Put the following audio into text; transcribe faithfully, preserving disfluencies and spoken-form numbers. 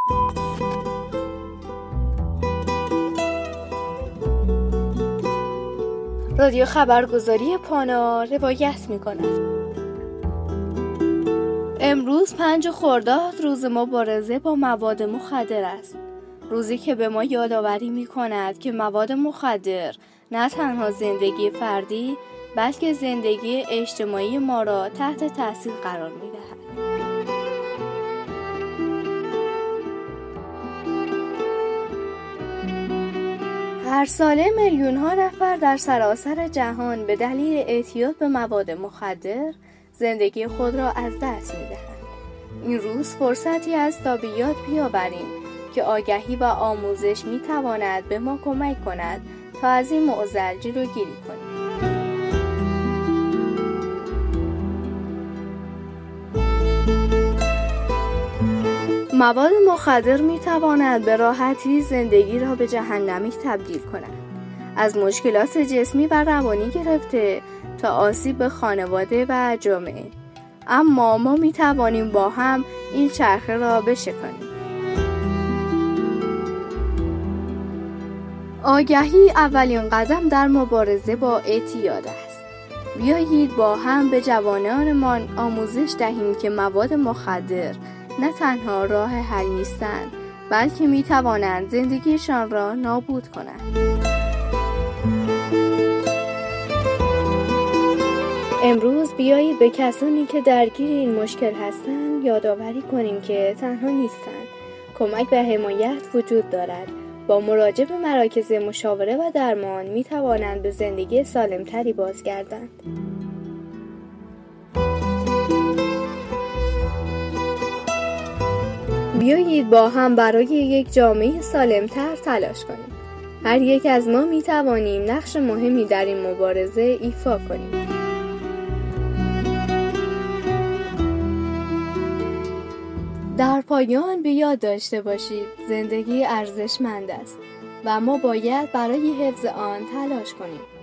رادیو خبرگزاری پانا روایت می‌کند. امروز پنج خرداد روز مبارزه با مواد مخدر است. روزی که به ما یادآوری می‌کند که مواد مخدر نه تنها زندگی فردی بلکه زندگی اجتماعی ما را تحت تاثیر قرار می‌دهد. هر ساله میلیون‌ها نفر در سراسر جهان به دلیل اعتیاد به مواد مخدر زندگی خود را از دست می‌دهند. این روز فرصتی است تا به یاد بیاوریم که آگاهی و آموزش می‌تواند به ما کمک کند تا از این معضل جلوگیری کنیم. مواد مخدر می‌تواند به راحتی زندگی را به جهنمی تبدیل کند. از مشکلات جسمی و روانی گرفته تا آسیب به خانواده و جامعه. اما ما می‌توانیم با هم این چرخه را بشکنیم. آگاهی اولین قدم در مبارزه با اعتیاد است. بیایید با هم به جوانانمان آموزش دهیم که مواد مخدر نه تنها راه حل نیستند بلکه می توانند زندگیشان را نابود کنند. امروز بیایید به کسانی که درگیر این مشکل هستند یادآوری کنیم که تنها نیستند. کمک و حمایت وجود دارد. با مراجعه به مراکز مشاوره و درمان می توانند به زندگی سالمتری بازگردند. بیایید با هم برای یک جامعه سالمتر تلاش کنیم. هر یک از ما می توانیم نقش مهمی در این مبارزه ایفا کنیم. در پایان به یاد داشته باشید زندگی ارزشمند است و ما باید برای حفظ آن تلاش کنیم.